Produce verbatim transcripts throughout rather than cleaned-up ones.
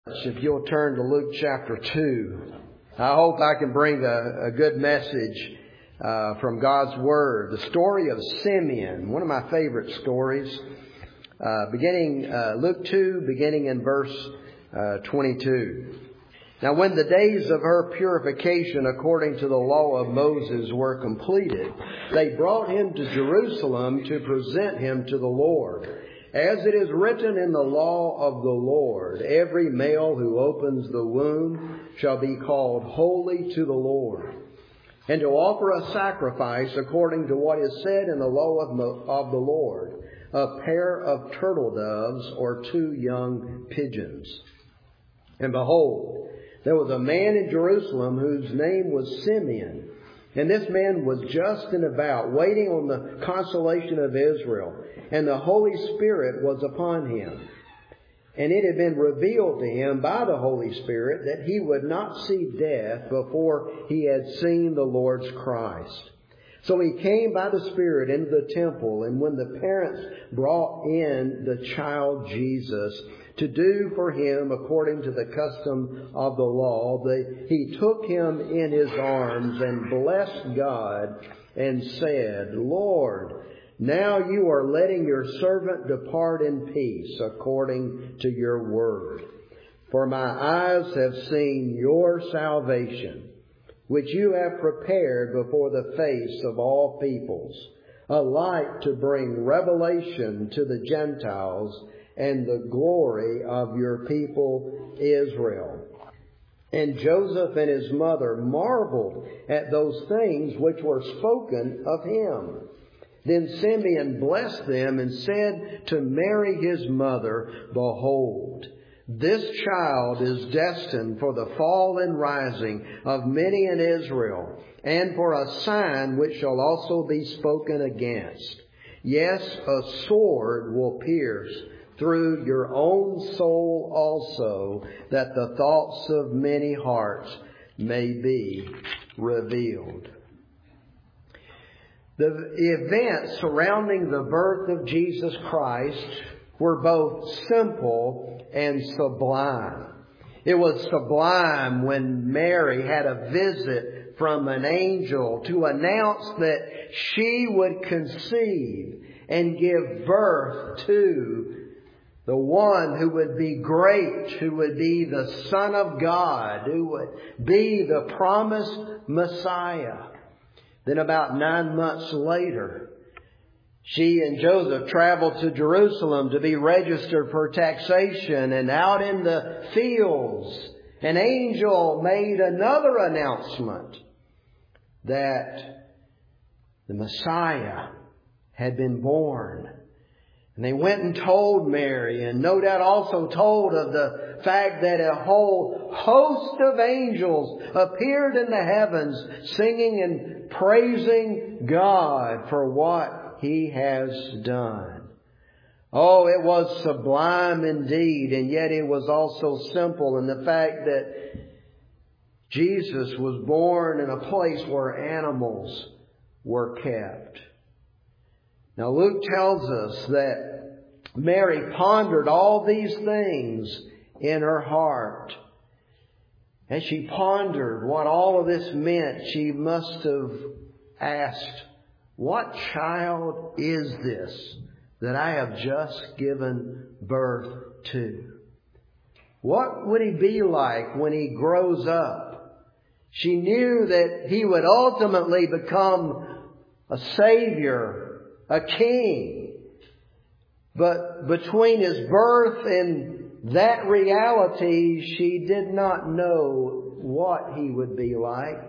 If you'll turn to Luke chapter two, I hope I can bring a, a good message uh, from God's Word. The story of Simeon, one of my favorite stories, uh, beginning uh, Luke two, beginning in verse uh, twenty-two. Now, when the days of her purification according to the law of Moses were completed, they brought him to Jerusalem to present him to the Lord. As it is written in the law of the Lord, every male who opens the womb shall be called holy to the Lord, and to offer a sacrifice according to what is said in the law of, Mo- of the Lord, a pair of turtle doves or two young pigeons. And behold, there was a man in Jerusalem whose name was Simeon. And this man was just and devout, waiting on the consolation of Israel. And the Holy Spirit was upon him. And it had been revealed to him by the Holy Spirit that he would not see death before he had seen the Lord's Christ. So he came by the Spirit into the temple. And when the parents brought in the child Jesus to do for him according to the custom of the law, they, he took him in his arms and blessed God and said, Lord, now you are letting your servant depart in peace according to your word. For my eyes have seen your salvation, which you have prepared before the face of all peoples, a light to bring revelation to the Gentiles and the glory of your people Israel. And Joseph and his mother marveled at those things which were spoken of him. Then Simeon blessed them and said to Mary his mother, Behold, this child is destined for the fall and rising of many in Israel, and for a sign which shall also be spoken against. Yes, a sword will pierce through your own soul also, that the thoughts of many hearts may be revealed. The events surrounding the birth of Jesus Christ were both simple and sublime. It was sublime when Mary had a visit from an angel to announce that she would conceive and give birth to the one who would be great, who would be the Son of God, who would be the promised Messiah. Then about nine months later, she and Joseph traveled to Jerusalem to be registered for taxation. And out in the fields, an angel made another announcement that the Messiah had been born. And they went and told Mary, and no doubt also told of the fact that a whole host of angels appeared in the heavens singing and praising God for what He has done. Oh, it was sublime indeed, and yet it was also simple in the fact that Jesus was born in a place where animals were kept. Now Luke tells us that Mary pondered all these things in her heart. As she pondered what all of this meant, she must have asked, what child is this that I have just given birth to? What would he be like when he grows up? She knew that he would ultimately become a Savior, a king. But between his birth and that reality, she did not know what he would be like.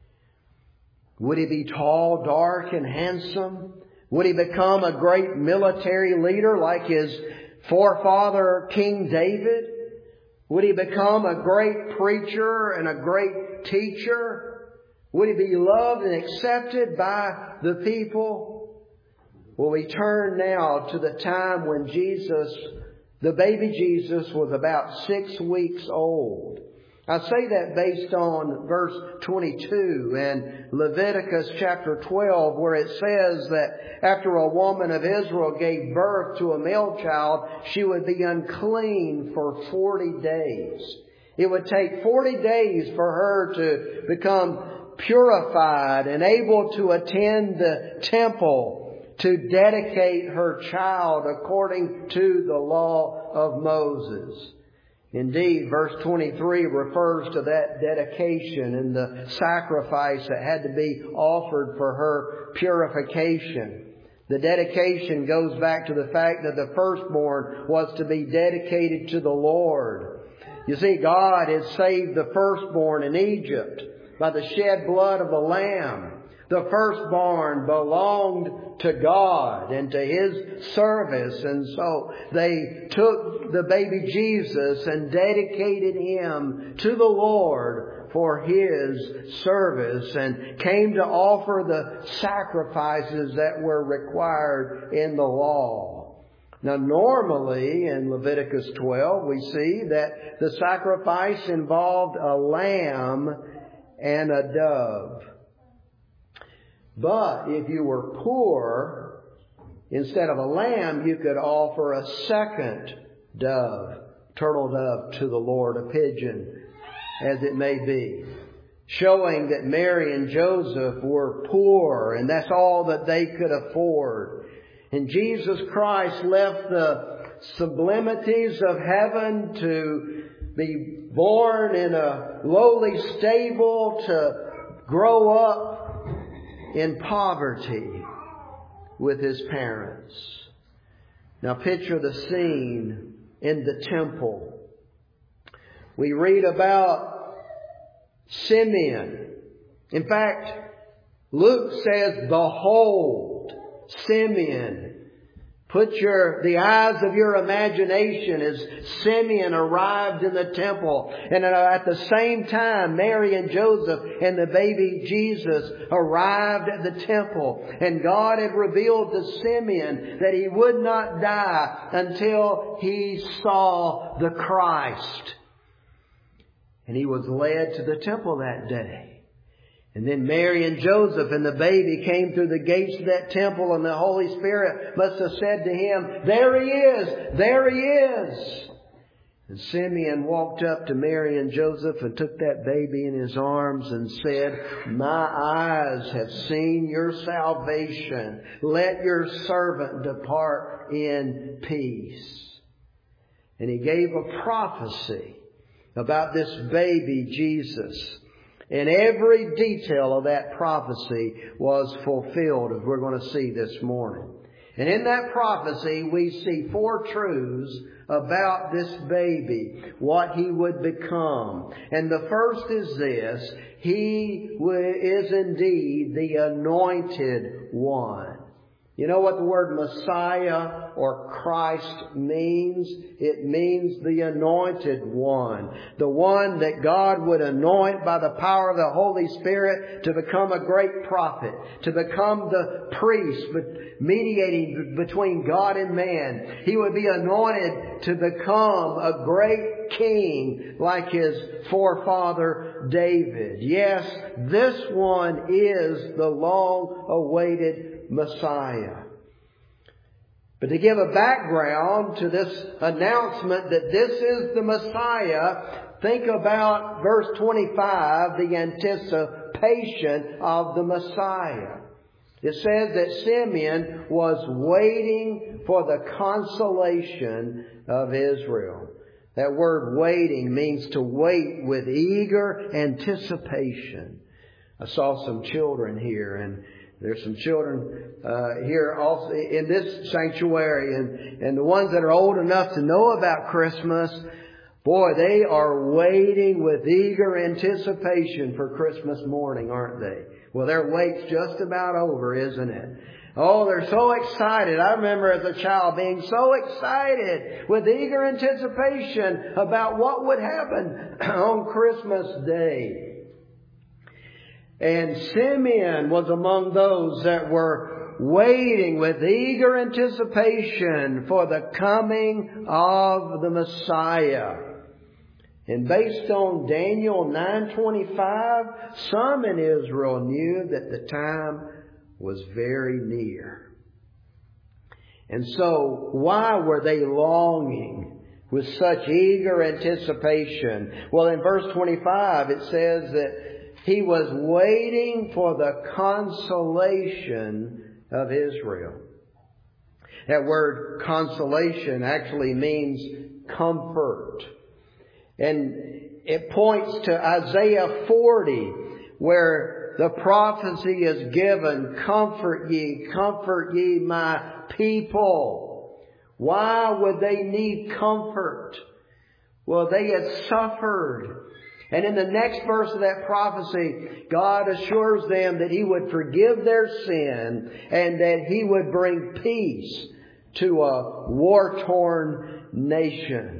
Would he be tall, dark, and handsome? Would he become a great military leader like his forefather, King David? Would he become a great preacher and a great teacher? Would he be loved and accepted by the people? Well, we turn now to the time when Jesus, the baby Jesus, was about six weeks old. I say that based on verse twenty-two and Leviticus chapter twelve, where it says that after a woman of Israel gave birth to a male child, she would be unclean for forty days. It would take forty days for her to become purified and able to attend the temple to dedicate her child according to the law of Moses. Indeed, verse twenty-three refers to that dedication and the sacrifice that had to be offered for her purification. The dedication goes back to the fact that the firstborn was to be dedicated to the Lord. You see, God had saved the firstborn in Egypt by the shed blood of the Lamb. The firstborn belonged to God and to His service. And so they took the baby Jesus and dedicated Him to the Lord for His service and came to offer the sacrifices that were required in the law. Now, normally in Leviticus twelve, we see that the sacrifice involved a lamb and a dove. But if you were poor, instead of a lamb, you could offer a second dove, turtle dove to the Lord, a pigeon, as it may be, showing that Mary and Joseph were poor, and that's all that they could afford. And Jesus Christ left the sublimities of heaven to be born in a lowly stable, to grow up in poverty with His parents. Now picture the scene in the temple. We read about Simeon. In fact, Luke says, "Behold, Simeon." Put your, the eyes of your imagination as Simeon arrived in the temple. And at the same time, Mary and Joseph and the baby Jesus arrived at the temple. And God had revealed to Simeon that he would not die until he saw the Christ. And he was led to the temple that day. And then Mary and Joseph and the baby came through the gates of that temple, and the Holy Spirit must have said to him, "There he is! There he is!" And Simeon walked up to Mary and Joseph and took that baby in his arms and said, "My eyes have seen your salvation. Let your servant depart in peace." And he gave a prophecy about this baby Jesus. And every detail of that prophecy was fulfilled, as we're going to see this morning. And in that prophecy, we see four truths about this baby, what he would become. And the first is this: he is indeed the anointed one. You know what the word Messiah or Christ means? It means the anointed one. The one that God would anoint by the power of the Holy Spirit to become a great prophet, to become the priest mediating between God and man. He would be anointed to become a great king like his forefather David. Yes, this one is the long-awaited Messiah. But to give a background to this announcement that this is the Messiah, think about verse twenty-five, the anticipation of the Messiah. It says that Simeon was waiting for the consolation of Israel. That word waiting means to wait with eager anticipation. I saw some children here, and there's some children uh, here also in this sanctuary, and, and the ones that are old enough to know about Christmas, boy, they are waiting with eager anticipation for Christmas morning, aren't they? Well, their wait's just about over, isn't it? Oh, they're so excited. I remember as a child being so excited with eager anticipation about what would happen on Christmas Day. And Simeon was among those that were waiting with eager anticipation for the coming of the Messiah. And based on Daniel nine twenty-five, some in Israel knew that the time was very near. And so, why were they longing with such eager anticipation? Well, in verse twenty-five, it says that he was waiting for the consolation of Israel. That word consolation actually means comfort. And it points to Isaiah forty, where the prophecy is given, "Comfort ye, comfort ye my people." Why would they need comfort? Well, they had suffered. And in the next verse of that prophecy, God assures them that He would forgive their sin and that He would bring peace to a war-torn nation.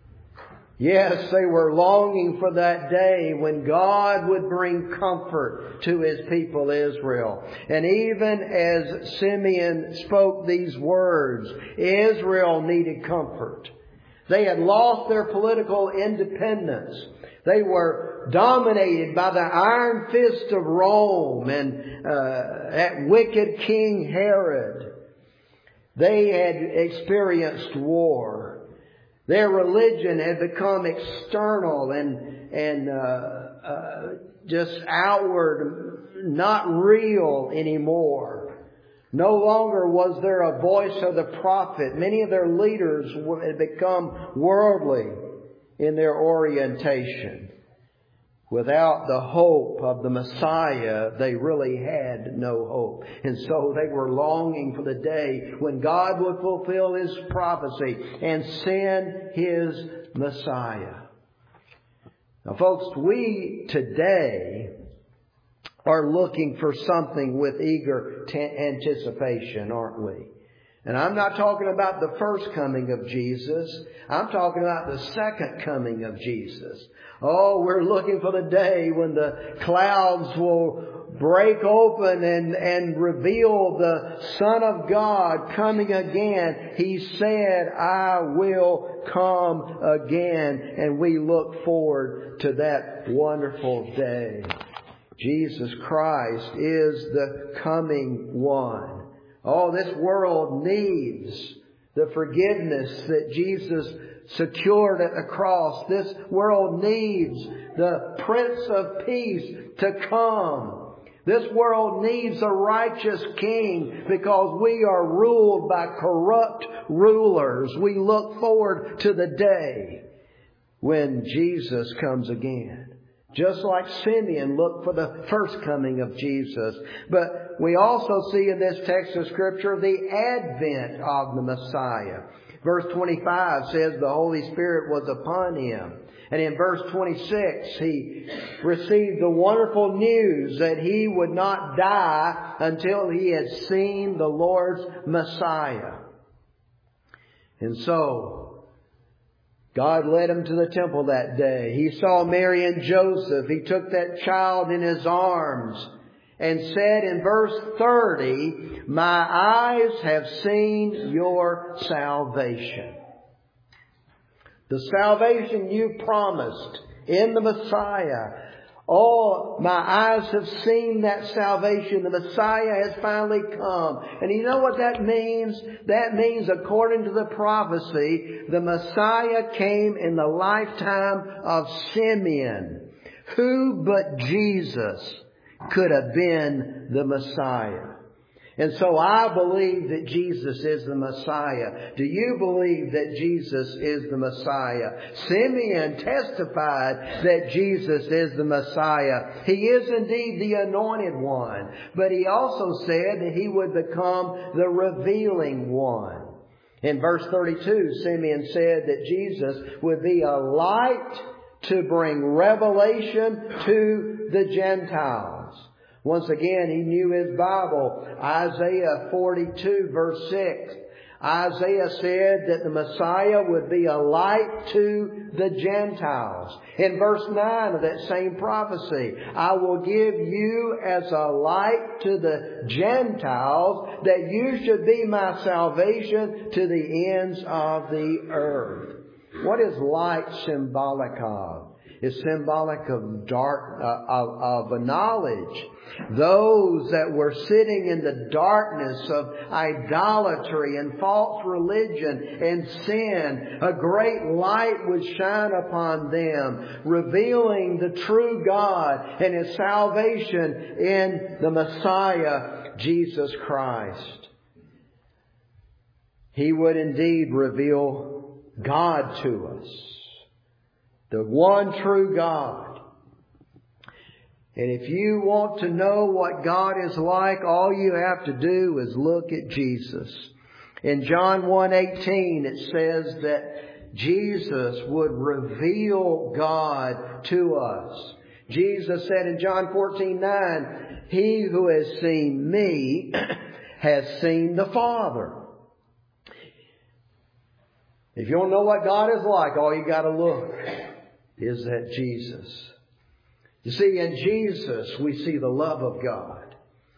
Yes, they were longing for that day when God would bring comfort to His people Israel. And even as Simeon spoke these words, Israel needed comfort. They had lost their political independence. They were dominated by the iron fist of Rome and uh, that wicked King Herod. They had experienced war. Their religion had become external and and uh, uh, just outward, not real anymore. No longer was there a voice of the prophet. Many of their leaders had become worldly in their orientation. Without the hope of the Messiah, they really had no hope. And so they were longing for the day when God would fulfill His prophecy and send His Messiah. Now, folks, we today are looking for something with eager t- anticipation, aren't we? And I'm not talking about the first coming of Jesus. I'm talking about the second coming of Jesus. Oh, we're looking for the day when the clouds will break open and, and reveal the Son of God coming again. He said, "I will come again." And we look forward to that wonderful day. Jesus Christ is the coming one. Oh, this world needs the forgiveness that Jesus secured at the cross. This world needs the Prince of Peace to come. This world needs a righteous king because we are ruled by corrupt rulers. We look forward to the day when Jesus comes again. Just like Simeon looked for the first coming of Jesus. But we also see in this text of Scripture the advent of the Messiah. Verse twenty-five says the Holy Spirit was upon Him. And in verse twenty-six, He received the wonderful news that He would not die until He had seen the Lord's Messiah. And so, God led Him to the temple that day. He saw Mary and Joseph. He took that child in His arms and said in verse thirty, "My eyes have seen your salvation." The salvation you promised in the Messiah. Oh, my eyes have seen that salvation. The Messiah has finally come. And you know what that means? That means, according to the prophecy, the Messiah came in the lifetime of Simeon. Who but Jesus could have been the Messiah? And so I believe that Jesus is the Messiah. Do you believe that Jesus is the Messiah? Simeon testified that Jesus is the Messiah. He is indeed the anointed one. But he also said that He would become the revealing one. In verse thirty-two, Simeon said that Jesus would be a light to bring revelation to the Gentiles. Once again, he knew his Bible. Isaiah forty-two verse six. Isaiah said that the Messiah would be a light to the Gentiles. In verse nine of that same prophecy, "I will give you as a light to the Gentiles, that you should be my salvation to the ends of the earth." What is light symbolic of? It's symbolic of dark, uh, of, of a knowledge. Those that were sitting in the darkness of idolatry and false religion and sin, a great light would shine upon them, revealing the true God and His salvation in the Messiah, Jesus Christ. He would indeed reveal God to us, the one true God. And if you want to know what God is like, all you have to do is look at Jesus. In John one eighteen, it says that Jesus would reveal God to us. Jesus said in John fourteen nine, "He who has seen me has seen the Father." If you don't know what God is like, all you got to look is at Jesus. You see, in Jesus we see the love of God.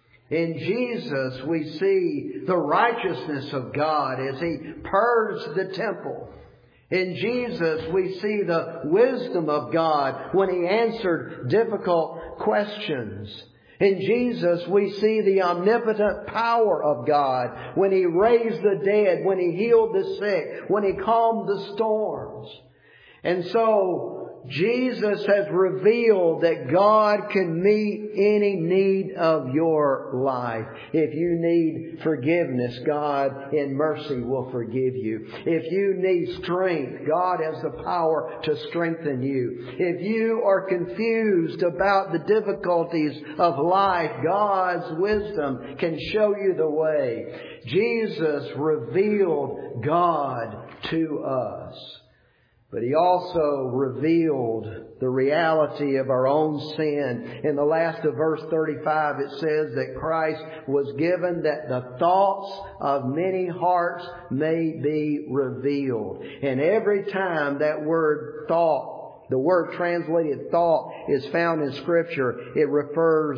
In Jesus we see the righteousness of God as He purged the temple. In Jesus we see the wisdom of God when He answered difficult questions. In Jesus we see the omnipotent power of God when He raised the dead, when He healed the sick, when He calmed the storms. And so Jesus has revealed that God can meet any need of your life. If you need forgiveness, God in mercy will forgive you. If you need strength, God has the power to strengthen you. If you are confused about the difficulties of life, God's wisdom can show you the way. Jesus revealed God to us. But He also revealed the reality of our own sin. In the last of verse thirty-five, it says that Christ was given that the thoughts of many hearts may be revealed. And every time that word thought, the word translated thought, is found in Scripture, it refers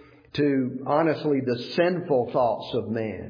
to, honestly, the sinful thoughts of man.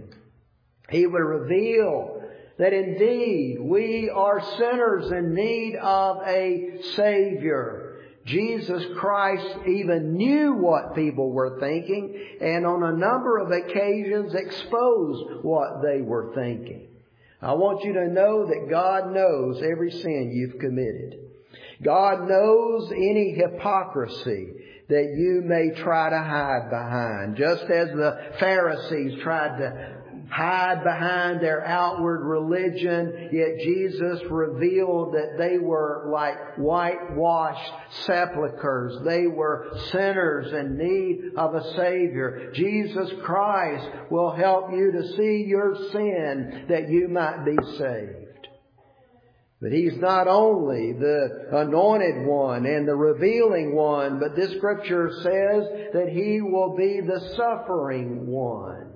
He would reveal that indeed we are sinners in need of a Savior. Jesus Christ even knew what people were thinking, and on a number of occasions exposed what they were thinking. I want you to know that God knows every sin you've committed. God knows any hypocrisy that you may try to hide behind. Just as the Pharisees tried to hide behind their outward religion, yet Jesus revealed that they were like whitewashed sepulchres. They were sinners in need of a Savior. Jesus Christ will help you to see your sin that you might be saved. But He's not only the anointed one and the revealing one, but this Scripture says that He will be the suffering one.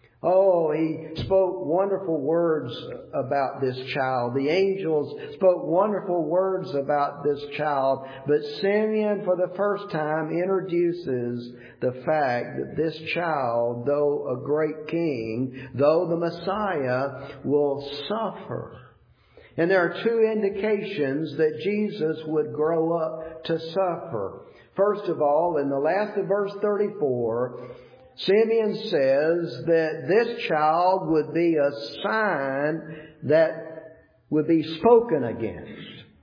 Oh, He spoke wonderful words about this child. The angels spoke wonderful words about this child. But Simeon, for the first time, introduces the fact that this child, though a great king, though the Messiah, will suffer. And there are two indications that Jesus would grow up to suffer. First of all, in the last of verse thirty-four, Simeon says that this child would be a sign that would be spoken against.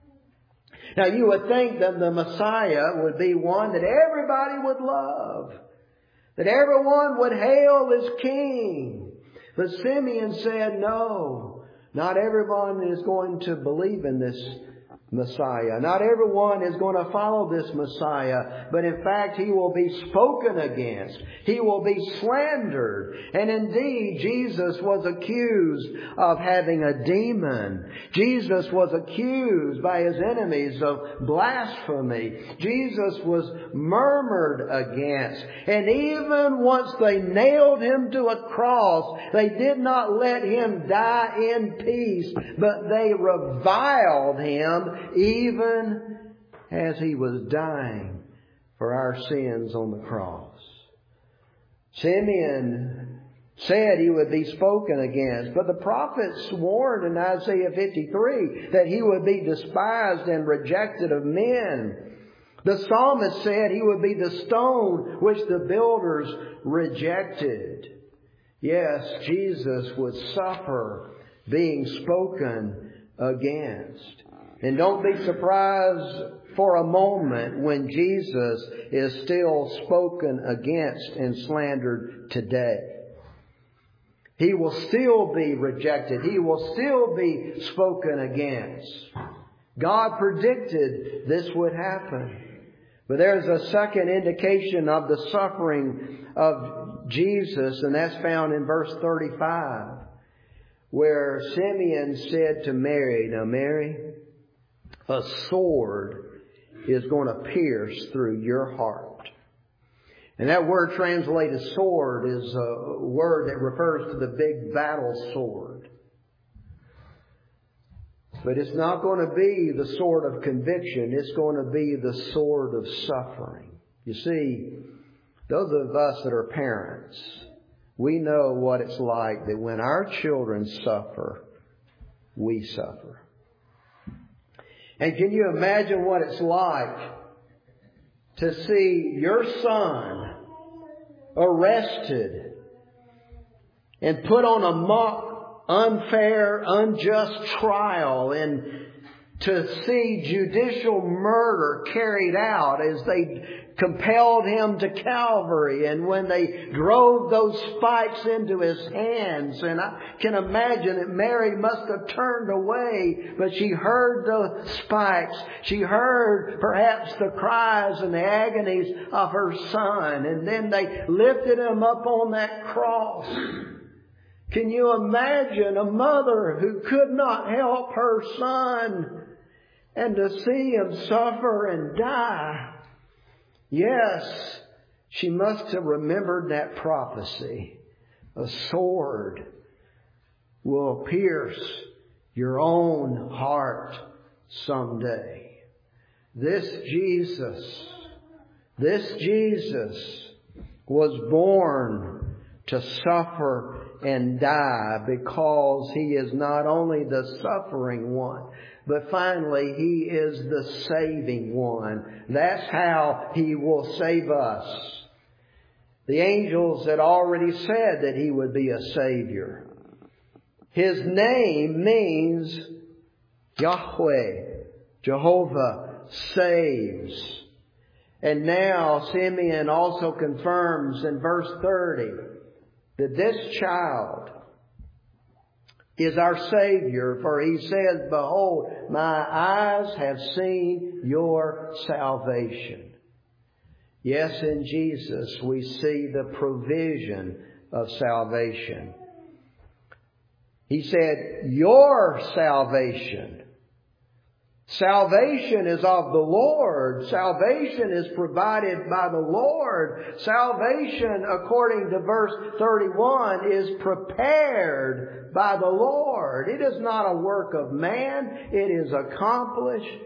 Now you would think that the Messiah would be one that everybody would love, that everyone would hail as king. But Simeon said, no, not everyone is going to believe in this Messiah. Not everyone is going to follow this Messiah, but in fact He will be spoken against. He will be slandered. And indeed, Jesus was accused of having a demon. Jesus was accused by His enemies of blasphemy. Jesus was murmured against. And even once they nailed Him to a cross, they did not let Him die in peace, but they reviled Him even as He was dying for our sins on the cross. Simeon said he would be spoken against. But the prophets warned in Isaiah fifty-three that he would be despised and rejected of men. The psalmist said he would be the stone which the builders rejected. Yes, Jesus would suffer being spoken against. And don't be surprised for a moment when Jesus is still spoken against and slandered today. He will still be rejected. He will still be spoken against. God predicted this would happen. But there's a second indication of the suffering of Jesus, and that's found in verse thirty-five, where Simeon said to Mary, now Mary, a sword is going to pierce through your heart. And that word translated sword is a word that refers to the big battle sword. But it's not going to be the sword of conviction. It's going to be the sword of suffering. You see, those of us that are parents, we know what it's like that when our children suffer, we suffer. And can you imagine what it's like to see your son arrested and put on a mock, unfair, unjust trial, and to see judicial murder carried out as they compelled him to Calvary, and when they drove those spikes into his hands. And I can imagine that Mary must have turned away, but she heard the spikes. She heard perhaps the cries and the agonies of her son. And then they lifted him up on that cross. Can you imagine a mother who could not help her son and to see him suffer and die? Yes, she must have remembered that prophecy. A sword will pierce your own heart someday. This Jesus, this Jesus was born to suffer and die because He is not only the suffering one, but finally, He is the saving one. That's how He will save us. The angels had already said that He would be a Savior. His name means Yahweh, Jehovah saves. And now Simeon also confirms in verse thirty that this child is our Savior, for He says, behold, my eyes have seen your salvation. Yes, in Jesus we see the provision of salvation. He said, your salvation. Salvation is of the Lord. Salvation is provided by the Lord. Salvation, according to verse thirty-one, is prepared by the Lord. It is not a work of man. It is accomplished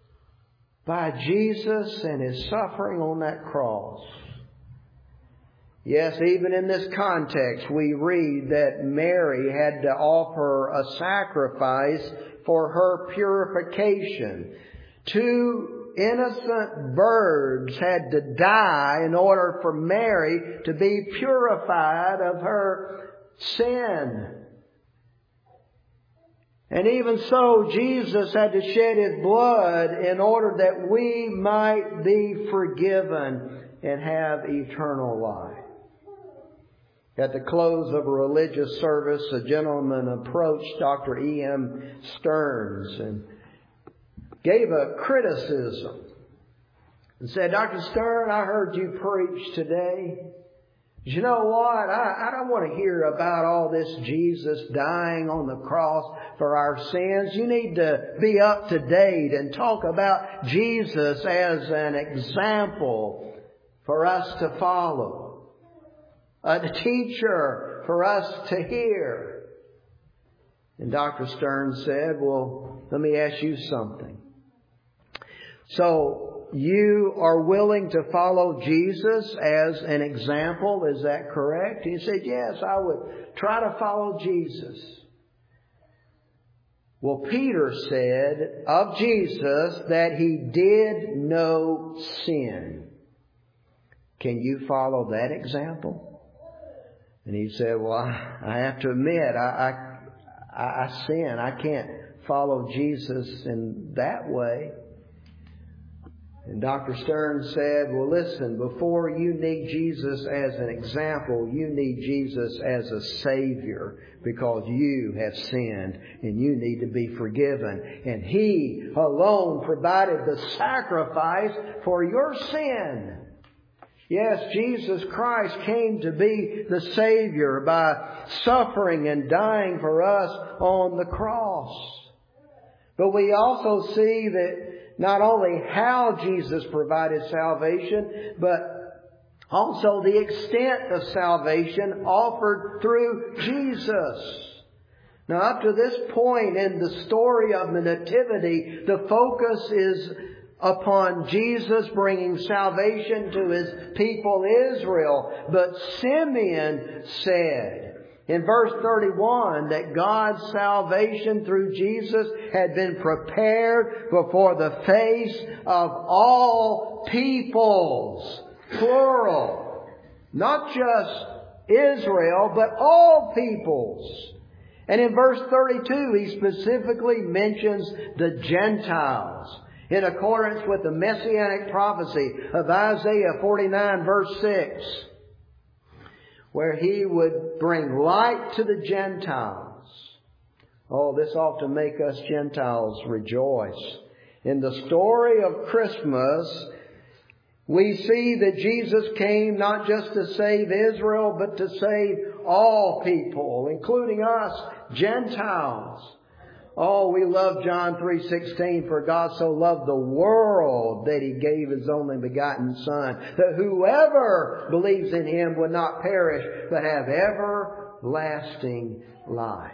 by Jesus and His suffering on that cross. Yes, even in this context, we read that Mary had to offer a sacrifice for her purification. Two innocent birds had to die in order for Mary to be purified of her sin. And even so, Jesus had to shed His blood in order that we might be forgiven and have eternal life. At the close of a religious service, a gentleman approached Doctor E M Stearns and gave a criticism and said, Doctor Stern, I heard you preach today. But you know what? I, I don't want to hear about all this Jesus dying on the cross for our sins. You need to be up to date and talk about Jesus as an example for us to follow. A teacher for us to hear. And Doctor Stern said, well, let me ask you something. So, you are willing to follow Jesus as an example. Is that correct? He said, yes, I would try to follow Jesus. Well, Peter said of Jesus that He did no sin. Can you follow that example? And he said, well, I, I have to admit, I, I, I sin. I can't follow Jesus in that way. And Doctor Stern said, well, listen, before you need Jesus as an example, you need Jesus as a Savior, because you have sinned and you need to be forgiven. And He alone provided the sacrifice for your sin. Yes, Jesus Christ came to be the Savior by suffering and dying for us on the cross. But we also see that not only how Jesus provided salvation, but also the extent of salvation offered through Jesus. Now, up to this point in the story of the Nativity, the focus is upon Jesus bringing salvation to His people Israel. But Simeon said in verse thirty-one that God's salvation through Jesus had been prepared before the face of all peoples. Plural. Not just Israel, but all peoples. And in verse thirty-two, he specifically mentions the Gentiles, in accordance with the messianic prophecy of Isaiah forty-nine verse six, where He would bring light to the Gentiles. Oh, this ought to make us Gentiles rejoice. In the story of Christmas, we see that Jesus came not just to save Israel, but to save all people, including us, Gentiles. Oh, we love John three sixteen, for God so loved the world that He gave His only begotten Son, that whoever believes in Him would not perish, but have everlasting life.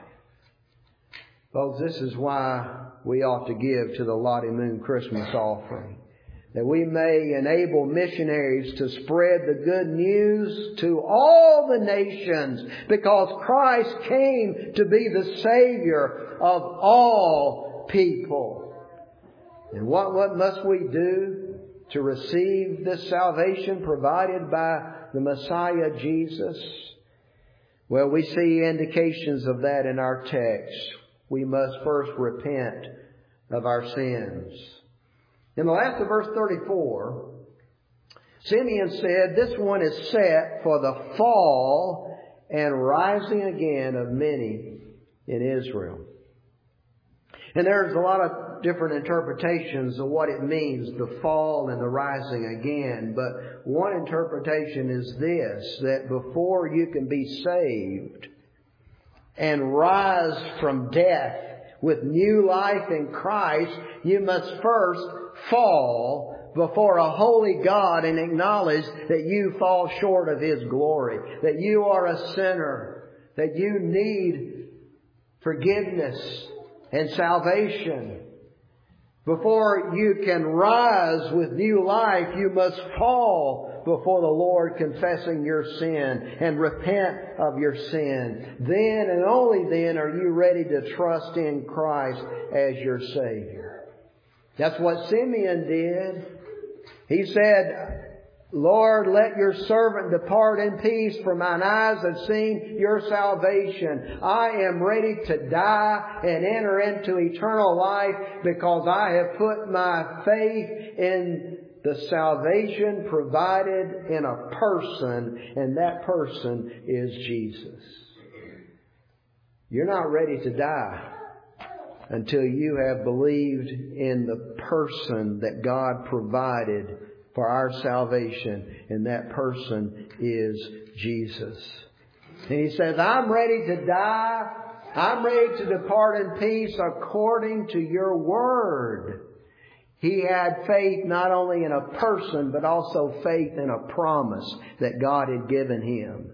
Folks, this is why we ought to give to the Lottie Moon Christmas offering, that we may enable missionaries to spread the good news to all the nations, because Christ came to be the Savior of all people. And what, what must we do to receive this salvation provided by the Messiah Jesus? Well, we see indications of that in our text. We must first repent of our sins. In the last of verse thirty-four, Simeon said, this one is set for the fall and rising again of many in Israel. And there's a lot of different interpretations of what it means, the fall and the rising again. But one interpretation is this, that before you can be saved and rise from death with new life in Christ, you must first fall before a holy God and acknowledge that you fall short of His glory, that you are a sinner, that you need forgiveness and salvation. Before you can rise with new life, you must fall before the Lord, confessing your sin and repent of your sin. Then and only then are you ready to trust in Christ as your Savior. That's what Simeon did. He said, Lord, let your servant depart in peace, for mine eyes have seen your salvation. I am ready to die and enter into eternal life, because I have put my faith in the salvation provided in a person, and that person is Jesus. You're not ready to die until you have believed in the person that God provided for our salvation, and that person is Jesus. And He says, I'm ready to die. I'm ready to depart in peace according to your word. He had faith not only in a person, but also faith in a promise that God had given him.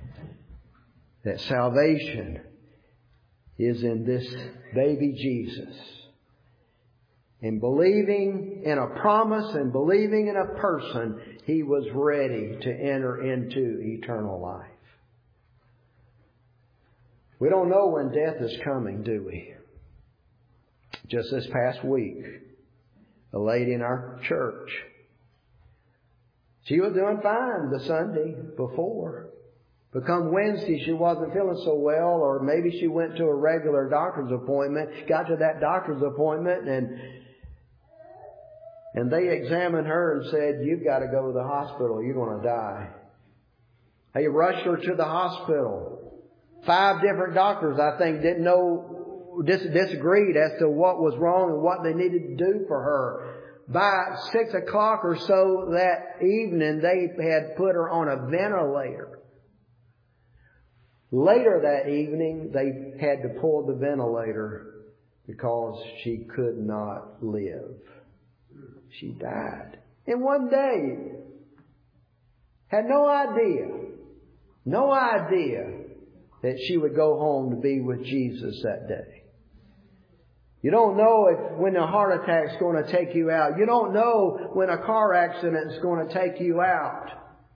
That salvation is in this baby Jesus. and believing in a promise and believing in a person, he was ready to enter into eternal life. We don't know when death is coming, do we? Just this past week, a lady in our church, she was doing fine the Sunday before. But come Wednesday, she wasn't feeling so well, or maybe she went to a regular doctor's appointment, got to that doctor's appointment, and and they examined her and said, "You've got to go to the hospital. You're going to die." They rushed her to the hospital. Five different doctors, I think, didn't know, dis- disagreed as to what was wrong and what they needed to do for her. By six o'clock or so that evening, they had put her on a ventilator. Later that evening, they had to pull the ventilator because she could not live. She died in one day. Had no idea, no idea that she would go home to be with Jesus that day. You don't know if when a heart attack is going to take you out. You don't know when a car accident is going to take you out.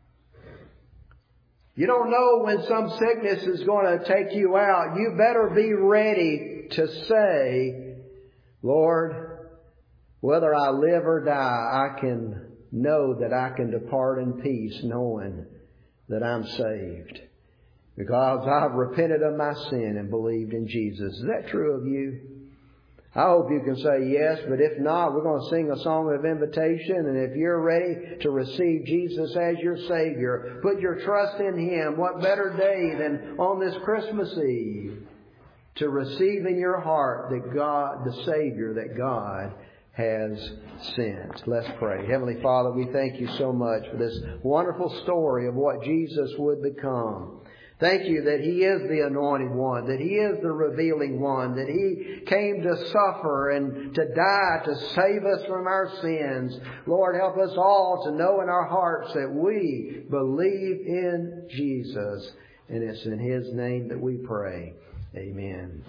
You don't know when some sickness is going to take you out. You better be ready to say, "Lord, whether I live or die, I can know that I can depart in peace knowing that I'm saved. Because I've repented of my sin and believed in Jesus." Is that true of you? I hope you can say yes, but if not, we're going to sing a song of invitation. And if you're ready to receive Jesus as your Savior, put your trust in Him. What better day than on this Christmas Eve to receive in your heart that God, the Savior that God has sent. Let's pray. Heavenly Father, we thank you so much for this wonderful story of what Jesus would become. Thank you that He is the anointed one, that He is the revealing one, that He came to suffer and to die to save us from our sins. Lord, help us all to know in our hearts that we believe in Jesus. And it's in His name that we pray. Amen.